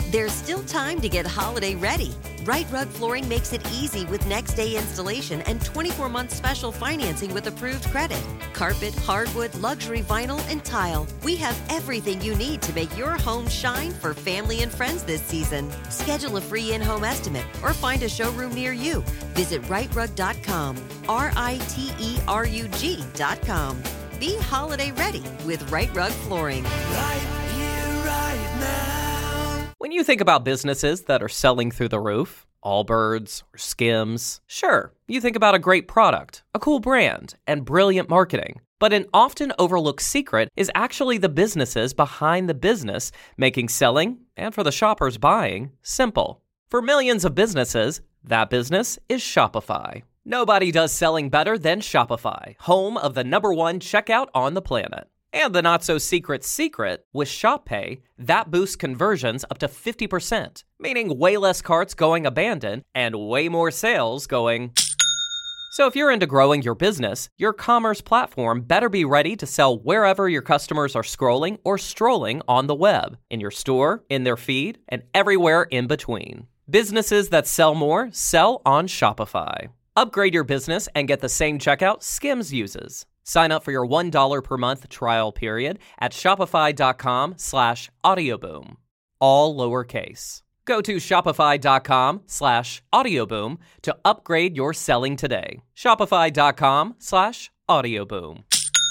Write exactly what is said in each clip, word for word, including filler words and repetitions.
There's still time to get holiday ready. Right Rug Flooring makes it easy with next day installation and twenty-four month special financing with approved credit. Carpet, hardwood, luxury vinyl, and tile. We have everything you need to make your home shine for family and friends this season. Schedule a free in-home estimate or find a showroom near you. Visit right rug dot com. R I T E R U G dot com. Be holiday ready with Right Rug Flooring. Right here, right now. When you think about businesses that are selling through the roof, Allbirds or Skims, sure, you think about a great product, a cool brand, and brilliant marketing. But an often overlooked secret is actually the businesses behind the business, making selling, and for the shoppers buying, simple. For millions of businesses, that business is Shopify. Nobody does selling better than Shopify, home of the number one checkout on the planet. And the not-so-secret secret, with Shop Pay, that boosts conversions up to fifty percent, meaning way less carts going abandoned and way more sales going... So if you're into growing your business, your commerce platform better be ready to sell wherever your customers are scrolling or strolling on the web, in your store, in their feed, and everywhere in between. Businesses that sell more sell on Shopify. Upgrade your business and get the same checkout Skims uses. Sign up for your one dollar per month trial period at shopify.com slash audioboom. All lowercase. Go to shopify.com slash audioboom to upgrade your selling today. Shopify.com slash audioboom.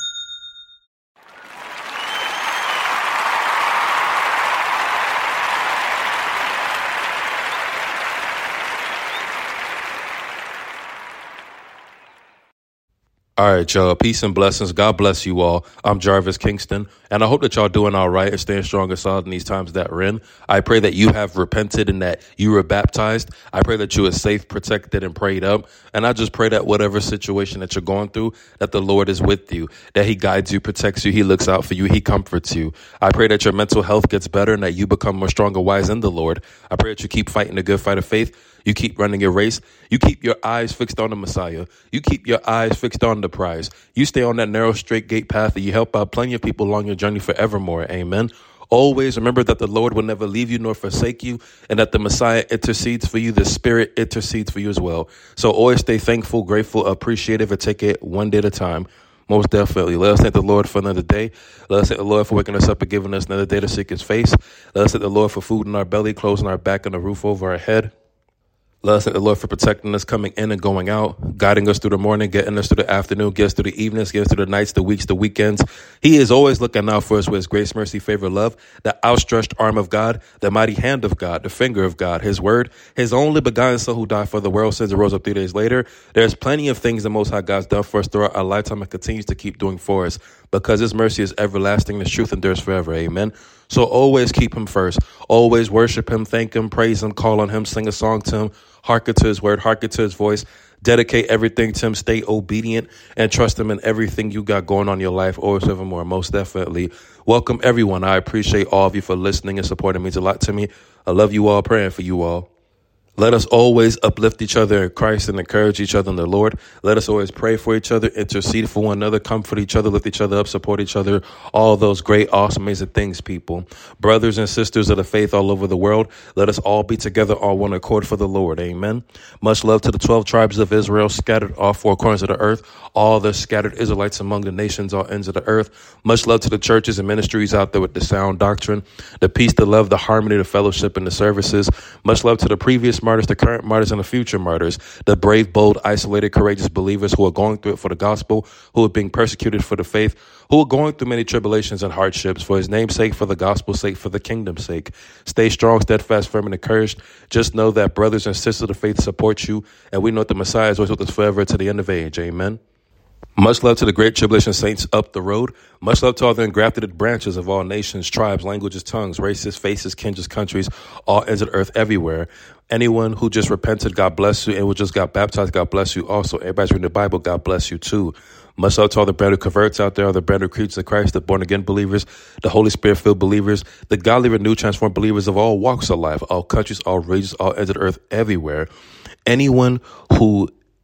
All right, y'all. Peace and blessings. God bless you all. I'm Jarvis Kingston, and I hope that y'all doing all right and staying strong and solid in these times that we're in. I pray that you have repented and that you were baptized. I pray that you are safe, protected, and prayed up. And I just pray that whatever situation that you're going through, that the Lord is with you, that he guides you, protects you, he looks out for you, he comforts you. I pray that your mental health gets better and that you become more stronger, wise in the Lord. I pray that you keep fighting the good fight of faith. You keep running your race. You keep your eyes fixed on the Messiah. You keep your eyes fixed on the prize. You stay on that narrow, straight gate path and you help out plenty of people along your journey forevermore. Amen. Always remember that the Lord will never leave you nor forsake you, and that the Messiah intercedes for you. The Spirit intercedes for you as well. So always stay thankful, grateful, appreciative, and take it one day at a time. Most definitely. Let us thank the Lord for another day. Let us thank the Lord for waking us up and giving us another day to seek his face. Let us thank the Lord for food in our belly, clothes on our back, and a roof over our head. Let us thank the Lord for protecting us, coming in and going out, guiding us through the morning, getting us through the afternoon, getting us through the evenings, getting us through the nights, the weeks, the weekends. He is always looking out for us with his grace, mercy, favor, love, the outstretched arm of God, the mighty hand of God, the finger of God, his word, his only begotten Son who died for the world, sins and rose up three days later. There's plenty of things the Most High God's done for us throughout our lifetime and continues to keep doing for us because his mercy is everlasting, his truth endures forever. Amen. So always keep him first. Always worship him, thank him, praise him, call on him, sing a song to him, hearken to his word, hearken to his voice, dedicate everything to him, stay obedient, and trust him in everything you got going on in your life, always evermore. Most definitely. Welcome, everyone. I appreciate all of you for listening and supporting. It means a lot to me. I love you all, praying for you all. Let us always uplift each other in Christ and encourage each other in the Lord. Let us always pray for each other, intercede for one another, comfort each other, lift each other up, support each other. All those great, awesome, amazing things, people. Brothers and sisters of the faith all over the world, let us all be together on one accord for the Lord. Amen. Much love to the twelve tribes of Israel scattered all four corners of the earth, all the scattered Israelites among the nations, all ends of the earth. Much love to the churches and ministries out there with the sound doctrine, the peace, the love, the harmony, the fellowship, and the services. Much love to the previous martyrs, the current martyrs, and the future martyrs, the brave, bold, isolated, courageous believers who are going through it for the gospel, who are being persecuted for the faith, who are going through many tribulations and hardships for his name's sake, for the gospel's sake, for the kingdom's sake. Stay strong, steadfast, firm, and encouraged. Just know that brothers and sisters of the faith support you, and we know that the Messiah is always with us forever to the end of age. Amen. Much love to the great tribulation saints up the road. Much love to all the engrafted branches of all nations, tribes, languages, tongues, races, faces, kindreds, countries, all ends of the earth, everywhere. Anyone who just repented, God bless you. And who just got baptized, God bless you also. Everybody's reading the Bible, God bless you too. Much love to all the brand new converts out there, all the brand new creatures of Christ, the born-again believers, the Holy Spirit-filled believers, the godly, renewed, transformed believers of all walks of life, all countries, all regions, all ends of the earth, everywhere. Anyone who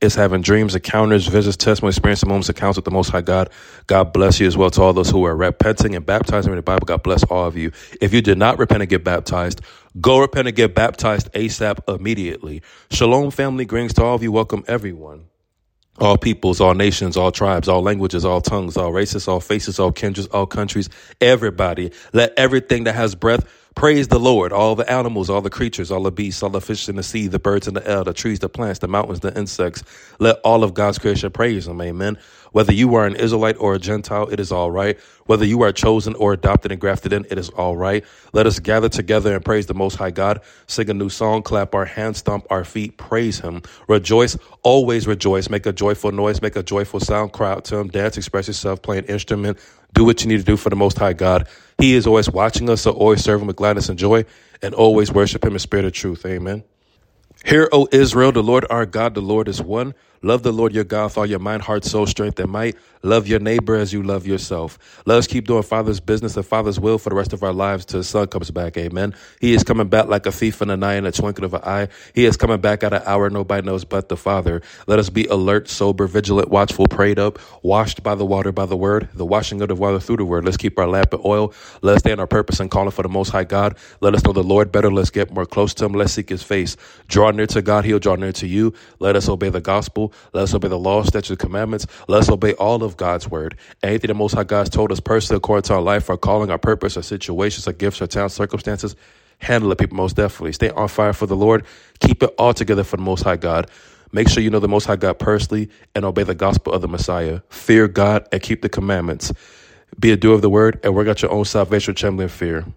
is having dreams, encounters, visits, testimonies, experiencing moments, accounts with the Most High God. God bless you as well. To all those who are repenting and baptizing in the Bible, God bless all of you. If you did not repent and get baptized, go repent and get baptized ASAP immediately. Shalom, family. Greetings to all of you. Welcome, everyone. All peoples, all nations, all tribes, all languages, all tongues, all races, all faces, all kindreds, all countries, everybody. Let everything that has breath praise the Lord. All the animals, all the creatures, all the beasts, all the fish in the sea, the birds in the air, the trees, the plants, the mountains, the insects. Let all of God's creation praise him. Amen. Whether you are an Israelite or a Gentile, it is all right. Whether you are chosen or adopted and grafted in, it is all right. Let us gather together and praise the Most High God. Sing a new song, clap our hands, stomp our feet, praise him. Rejoice, always rejoice. Make a joyful noise, make a joyful sound, cry out to him, dance, express yourself, play an instrument. Do what you need to do for the Most High God. He is always watching us, so always serve him with gladness and joy, and always worship him in spirit of truth. Amen. Hear, O Israel, the Lord our God, the Lord is one. Love the Lord your God with all your mind, heart, soul, strength, and might. Love your neighbor as you love yourself. Let us keep doing Father's business and Father's will for the rest of our lives till the Son comes back. Amen. He is coming back like a thief in the night in a twinkling of an eye. He is coming back at an hour nobody knows but the Father. Let us be alert, sober, vigilant, watchful, prayed up, washed by the water, by the word, the washing of the water through the word. Let's keep our lamp in oil. Let us stay in our purpose and calling for the Most High God. Let us know the Lord better. Let's get more close to him. Let's seek his face. Draw near to God. He'll draw near to you. Let us obey the gospel. Let us obey the law, statutes, commandments. Let us obey all of God's word. Anything the Most High God has told us personally, according to our life, our calling, our purpose, our situations, our gifts, our talents, circumstances, handle it, people, most definitely. Stay on fire for the Lord. Keep it all together for the Most High God. Make sure you know the Most High God personally and obey the gospel of the Messiah. Fear God and keep the commandments. Be a doer of the word and work out your own salvation with trembling fear.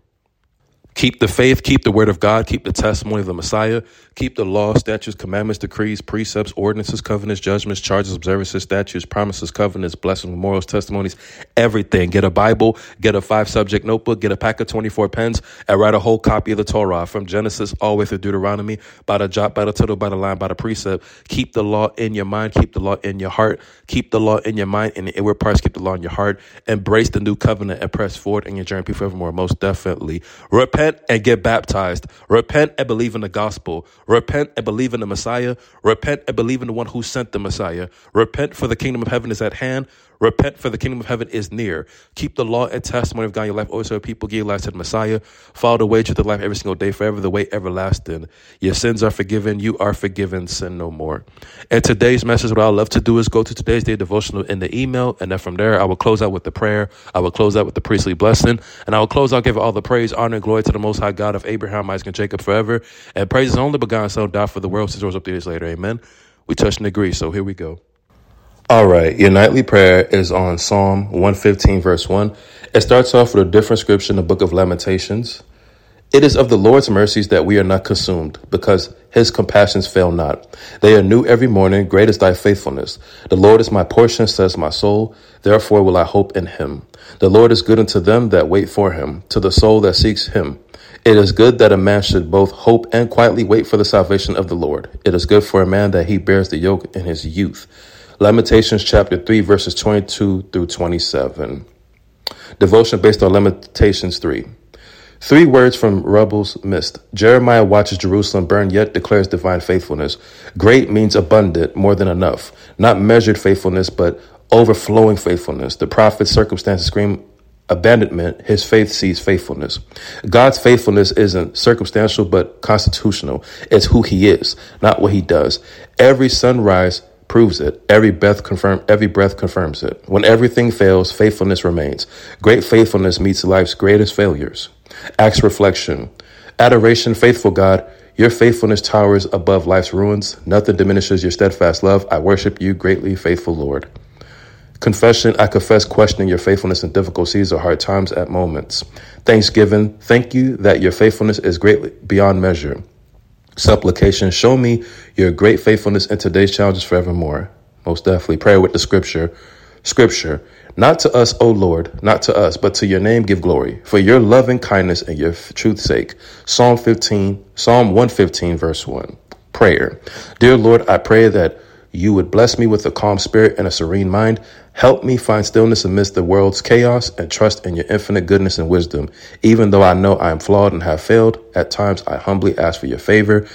Keep the faith, keep the word of God, keep the testimony of the Messiah, keep the law, statutes, commandments, decrees, precepts, ordinances, covenants, judgments, charges, observances, statutes, promises, covenants, blessings, memorials, testimonies, everything. Get a Bible, get a five-subject notebook, get a pack of twenty-four pens, and write a whole copy of the Torah from Genesis all the way through Deuteronomy, by the jot, by the tittle, by the line, by the precept. Keep the law in your mind, keep the law in your heart, keep the law in your mind, and the inward parts, keep the law in your heart. Embrace the new covenant and press forward in your journey forevermore, most definitely. Repent and get baptized. Repent and believe in the gospel. Repent and believe in the Messiah. Repent and believe in the one who sent the Messiah. Repent, for the kingdom of heaven is at hand. Repent, for the kingdom of heaven is near. Keep the law and testimony of God in your life. Always serve people, give your life to the Messiah. Follow the way to the life every single day, forever, the way everlasting. Your sins are forgiven. You are forgiven. Sin no more. And today's message, what I love to do is go to today's day devotional in the email. And then from there, I will close out with the prayer. I will close out with the priestly blessing. And I will close out, give all the praise, honor, and glory to the Most High God of Abraham, Isaac, and Jacob forever. And praise his only begotten Son, died for the world, since rose up three days later. Amen. We touch and agree. So here we go. All right, your nightly prayer is on Psalm one fifteen, verse one. It starts off with a different scripture in the book of Lamentations. It is of the Lord's mercies that we are not consumed, because his compassions fail not. They are new every morning. Great is thy faithfulness. The Lord is my portion, says my soul. Therefore will I hope in him. The Lord is good unto them that wait for him, to the soul that seeks him. It is good that a man should both hope and quietly wait for the salvation of the Lord. It is good for a man that he bears the yoke in his youth. Lamentations chapter three, verses twenty-two through twenty-seven. Devotion based on Lamentations three. Three words from Rebel's Mist. Jeremiah watches Jerusalem burn, yet declares divine faithfulness. Great means abundant, more than enough. Not measured faithfulness, but overflowing faithfulness. The prophet's circumstances scream abandonment. His faith sees faithfulness. God's faithfulness isn't circumstantial, but constitutional. It's who he is, not what he does. Every sunrise proves it. Every breath confirm every breath confirms it. When everything fails, faithfulness remains. Great faithfulness meets life's greatest failures. Acts reflection. Adoration, faithful God, your faithfulness towers above life's ruins. Nothing diminishes your steadfast love. I worship you greatly, faithful Lord. Confession, I confess questioning your faithfulness in difficult seasons or hard times at moments. Thanksgiving, thank you that your faithfulness is greatly beyond measure. Supplication, show me your great faithfulness in today's challenges forevermore. Most definitely. Prayer with the scripture. Scripture, not to us, O Lord, not to us, but to your name give glory, for your loving kindness and your truth's sake. Psalm fifteen, Psalm one fifteen, verse one. Prayer. Dear Lord, I pray that you would bless me with a calm spirit and a serene mind. Help me find stillness amidst the world's chaos and trust in your infinite goodness and wisdom. Even though I know I am flawed and have failed, at times I humbly ask for your favor.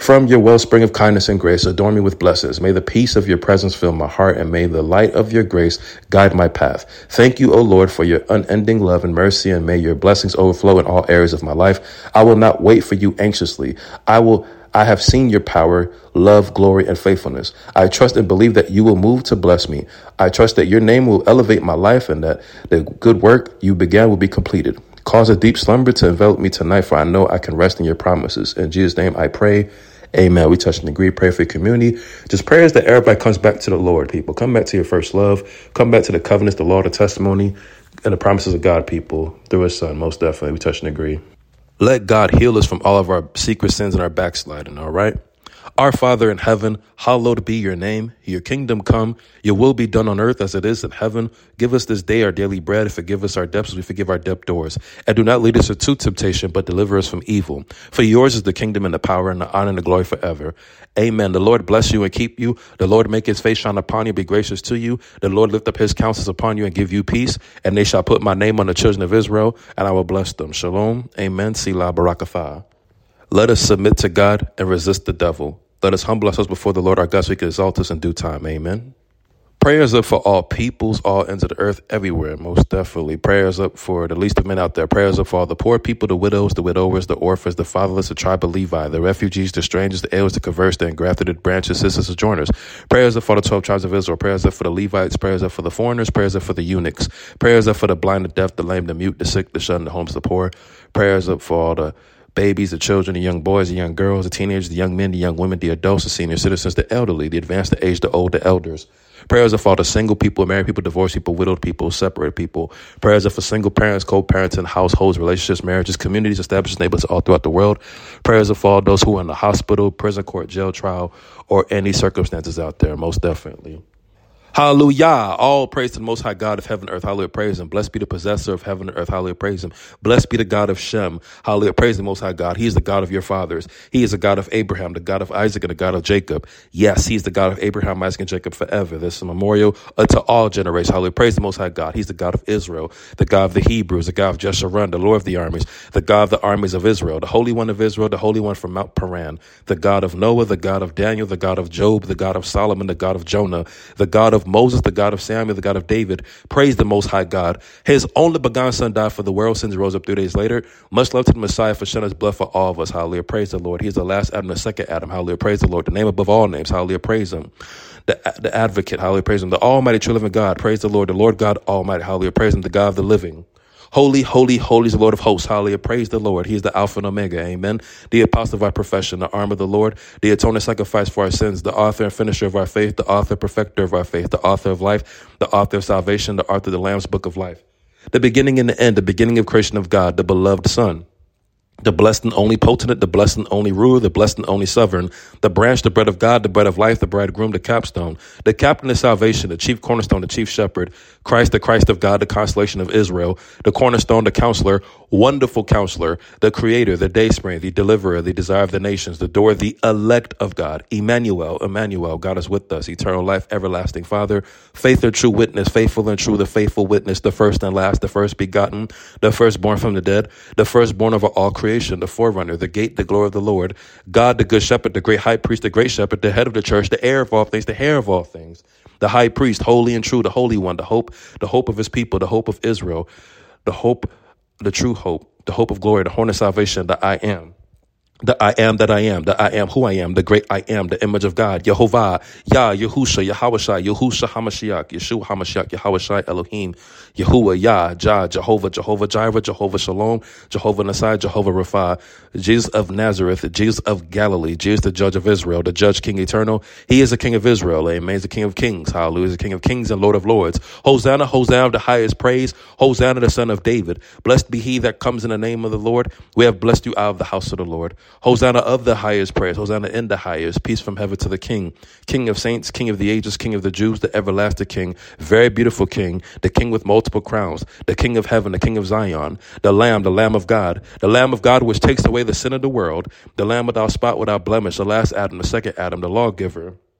From your wellspring of kindness and grace, adorn me with blessings. May the peace of your presence fill my heart, and may the light of your grace guide my path. Thank you, O Lord, for your unending love and mercy, and may your blessings overflow in all areas of my life. I will not wait for you anxiously. I will I have seen your power, love, glory, and faithfulness. I trust and believe that you will move to bless me. I trust that your name will elevate my life and that the good work you began will be completed. Cause a deep slumber to envelop me tonight, for I know I can rest in your promises. In Jesus' name I pray. Amen. We touch and agree. Pray for your community. Just prayers that everybody comes back to the Lord, people. Come back to your first love. Come back to the covenants, the law, the testimony, and the promises of God, people, through his son. Most definitely. We touch and agree. Let God heal us from all of our secret sins and our backsliding, all right? Our Father in heaven, hallowed be your name. Your kingdom come. Your will be done on earth as it is in heaven. Give us this day our daily bread, and forgive us our debts as we forgive our debtors. And do not lead us into temptation, but deliver us from evil. For yours is the kingdom and the power and the honor and the glory forever. Amen. The Lord bless you and keep you. The Lord make his face shine upon you, be gracious to you. The Lord lift up his countenance upon you and give you peace. And they shall put my name on the children of Israel, and I will bless them. Shalom. Amen. Selah Barakatha. Let us submit to God and resist the devil. Let us humble ourselves before the Lord our God so he can exalt us in due time. Amen. Prayers up for all peoples, all ends of the earth, everywhere, most definitely. Prayers up for the least of men out there. Prayers up for all the poor people, the widows, the widowers, the orphans, the fatherless, the tribe of Levi, the refugees, the strangers, the aliens, the converts, the engrafted, the branches, sisters, sojourners. Prayers up for the twelve tribes of Israel. Prayers up for the Levites. Prayers up for the foreigners. Prayers up for the eunuchs. Prayers up for the blind, the deaf, the lame, the mute, the sick, the shunned, the homeless, the poor. Prayers up for all the babies, the children, the young boys, the young girls, the teenagers, the young men, the young women, the adults, the senior citizens, the elderly, the advanced, the aged, the old, the elders. Prayers are for all the single people, married people, divorced people, widowed people, separated people. Prayers are for single parents, co-parents, and households, relationships, marriages, communities, established neighborhoods all throughout the world. Prayers are for all those who are in the hospital, prison, court, jail, trial, or any circumstances out there, most definitely. Hallelujah. All praise to the Most High God of heaven and earth. Hallelujah. Praise him. Blessed be the possessor of heaven and earth. Hallelujah. Praise him. Blessed be the God of Shem. Hallelujah. Praise the Most High God. He is the God of your fathers. He is the God of Abraham, the God of Isaac, and the God of Jacob. Yes, he's the God of Abraham, Isaac, and Jacob forever. This is a memorial unto all generations. Hallelujah. Praise the Most High God. He's the God of Israel, the God of the Hebrews, the God of Jeshurun, the Lord of the armies, the God of the armies of Israel, the Holy One of Israel, the Holy One from Mount Paran, the God of Noah, the God of Daniel, the God of Job, the God of Solomon, the God of Jonah, the God of Moses, the God of Samuel, the God of David. Praise the Most High God. His only begotten son died for the world, sins rose up three days later. Much love to the Messiah for shedding his blood for all of us. Hallelujah. Praise the Lord. He's the last Adam, the second Adam. Hallelujah. Praise the Lord. The name above all names. Hallelujah. Praise him. The, the advocate. Hallelujah. Praise him. The almighty true living God. Praise the Lord. The Lord God Almighty. Hallelujah. Praise him. The God of the living. Holy, holy, holy is the Lord of hosts. Hallelujah. Praise the Lord. He is the Alpha and Omega. Amen. The apostle of our profession, the arm of the Lord, the atoning sacrifice for our sins, the author and finisher of our faith, the author, perfecter of our faith, the author of life, the author of salvation, the author of the Lamb's book of life, the beginning and the end, the beginning of creation of God, the beloved Son, the blessed and only potentate, the blessed and only ruler, the blessed and only sovereign, the branch, the bread of God, the bread of life, the bridegroom, the capstone, the captain of salvation, the chief cornerstone, the chief shepherd, Christ, the Christ of God, the consolation of Israel, the cornerstone, the counselor, wonderful counselor, the creator, the dayspring, the deliverer, the desire of the nations, the door, the elect of God, Emmanuel, Emmanuel, God is with us, eternal life, everlasting Father, faith and true witness, faithful and true, the faithful witness, the first and last, the first begotten, the firstborn from the dead, the firstborn over all creation, the forerunner, the gate, the glory of the Lord, God, the good shepherd, the great high priest, the great shepherd, the head of the church, the heir of all things, the hair of all things, the high priest, holy and true, the holy one, the hope, the hope of his people, the hope of Israel, the hope, the true hope, the hope of glory, the horn of salvation, the I am. The I am that I am, the I am who I am, the great I am, the image of God, Yehovah, Yah, Yahusha, Yahawashai, Yahusha HaMashiach, Yeshua HaMashiach, Yahawashai, Elohim, Yahuwah, Yah, Jah, Jehovah, Jehovah Jireh, Jehovah Shalom, Jehovah Nasai, Jehovah Rapha, Jesus of Nazareth, Jesus of Galilee, Jesus the judge of Israel, the judge, King eternal. He is the King of Israel, amen. He's the King of kings, hallelujah. He's the King of kings and Lord of lords. Hosanna, Hosanna, the highest praise. Hosanna, the son of David. Blessed be he that comes in the name of the Lord. We have blessed you out of the house of the Lord. Hosanna of the highest praise. Hosanna in the highest. Peace from heaven to the King. King of saints, King of the ages, King of the Jews, the everlasting King. Very beautiful King. The King with multiple crowns. The King of heaven, the King of Zion. The Lamb, the Lamb of God. The Lamb of God which takes away the sin of the world. The Lamb without spot, without blemish. The last Adam, the second Adam, the lawgiver.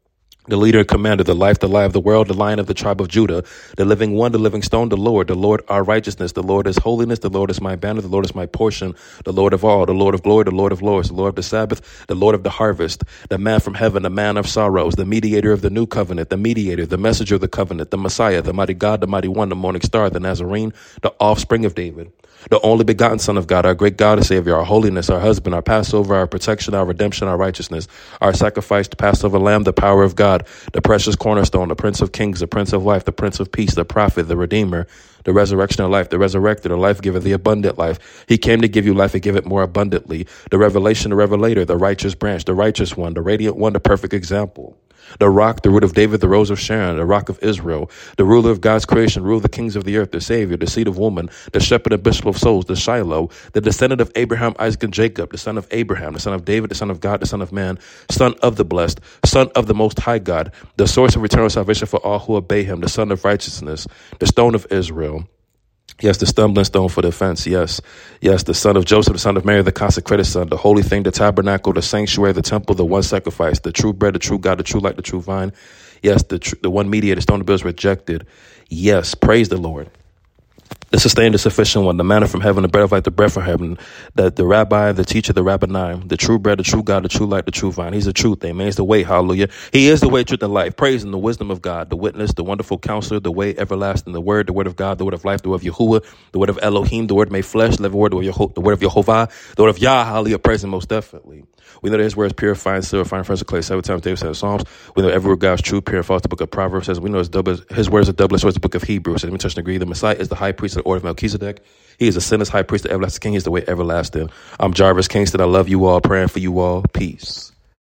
the leader and commander, the life, the light of the world, the lion of the tribe of Judah, the living one, the living stone, the Lord, the Lord our righteousness, the Lord is holiness, the Lord is my banner, the Lord is my portion, the Lord of all, the Lord of glory, the Lord of lords, the Lord of the Sabbath, the Lord of the harvest, the man from heaven, the man of sorrows, the mediator of the new covenant, the mediator, the messenger of the covenant, the Messiah, the mighty God, the mighty one, the morning star, the Nazarene, the offspring of David, the only begotten Son of God, our great God and Savior, our holiness, our husband, our Passover, our protection, our redemption, our righteousness, our sacrifice, the Passover lamb, the power of God, the precious cornerstone, the Prince of Kings, the Prince of Life, the Prince of Peace, the prophet, the Redeemer, the resurrection of life, the resurrected, the life giver, the abundant life. He came to give you life and give it more abundantly. The revelation, the revelator, the righteous branch, the righteous one, the radiant one, the perfect example. The rock, the root of David, the rose of Sharon, the rock of Israel, the ruler of God's creation, rule of the kings of the earth, the Savior, the seed of woman, the shepherd and bishop of souls, the Shiloh, the descendant of Abraham, Isaac, and Jacob, the son of Abraham, the son of David, the son of God, the son of man, son of the blessed, son of the most high God, the source of eternal salvation for all who obey him, the son of righteousness, the stone of Israel. Yes, the stumbling stone for the offense. Yes, yes, the son of Joseph, the son of Mary, the consecrated son, the holy thing, the tabernacle, the sanctuary, the temple, the one sacrifice, the true bread, the true God, the true light, the true vine. Yes, the tr- the one mediator, the stone of bills rejected. Yes, praise the Lord. The sustained, the sufficient one, the manna from heaven, the bread of life, the bread from heaven, the, the rabbi, the teacher, the rabbani, the true bread, the true God, the true light, the true vine. He's the truth. Amen. He's the way. Hallelujah. He is the way, truth, and life. Praise him, the wisdom of God, the witness, the wonderful counselor, the way everlasting, the word, the word of God, the word of life, the word of Yahuwah, the word of Elohim, the word made flesh, the word of Yehovah, the word of Yehovah, the word of Yah. Hallelujah. Praise him most definitely. We know that his word is purifying, silver, fine, fresh, clay. Seven times David said in Psalms. We know every word God is true, pure, and false. The book of Proverbs says we know his, double, his word is a double sword. The book of Hebrews says we touch and agree. The Messiah is the high priest of the order of Melchizedek. He is a sinless high priest, the everlasting king. He is the way everlasting. I'm Jarvis Kingston. I love you all. Praying for you all. Peace.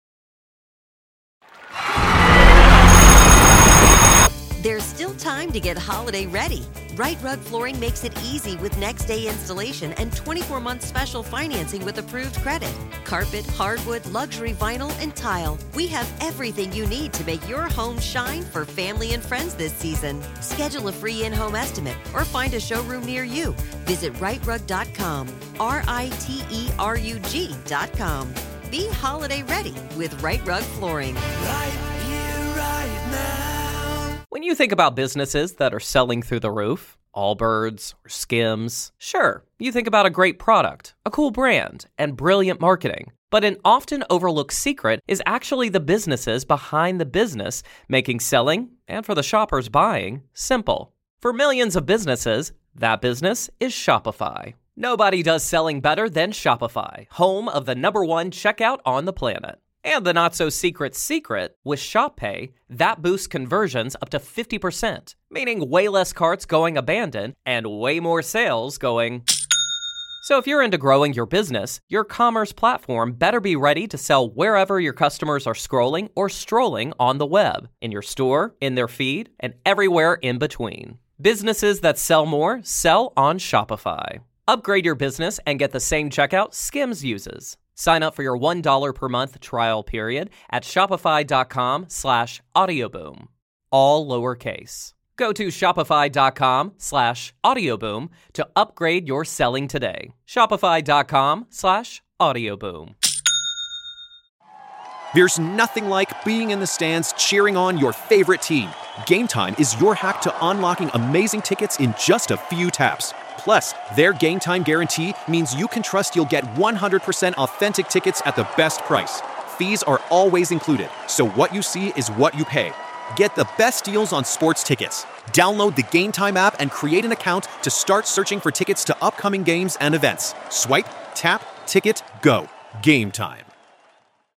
There's still time to get holiday ready. Right Rug Flooring makes it easy with next day installation and twenty-four month special financing with approved credit. Carpet, hardwood, luxury vinyl, and tile. We have everything you need to make your home shine for family and friends this season. Schedule a free in-home estimate or find a showroom near you. Visit right rug dot com, R I T E R U G dot com. Be holiday ready with Right Rug Flooring. Right here, right now. When you think about businesses that are selling through the roof, Allbirds or Skims, sure, you think about a great product, a cool brand, and brilliant marketing. But an often overlooked secret is actually the businesses behind the business, making selling, and for the shoppers buying, simple. For millions of businesses, that business is Shopify. Nobody does selling better than Shopify, home of the number one checkout on the planet. And the not-so-secret secret, with Shop Pay, that boosts conversions up to fifty percent, meaning way less carts going abandoned and way more sales going... So if you're into growing your business, your commerce platform better be ready to sell wherever your customers are scrolling or strolling on the web, in your store, in their feed, and everywhere in between. Businesses that sell more sell on Shopify. Upgrade your business and get the same checkout Skims uses. Sign up for your one dollar per month trial period at shopify.com slash audioboom. All lowercase. Go to shopify.com slash audioboom to upgrade your selling today. Shopify.com slash audioboom. There's nothing like being in the stands cheering on your favorite team. Game Time is your hack to unlocking amazing tickets in just a few taps. Plus, their Game Time guarantee means you can trust you'll get one hundred percent authentic tickets at the best price. Fees are always included, so what you see is what you pay. Get the best deals on sports tickets. Download the Game Time app and create an account to start searching for tickets to upcoming games and events. Swipe, tap, ticket, go. Game Time.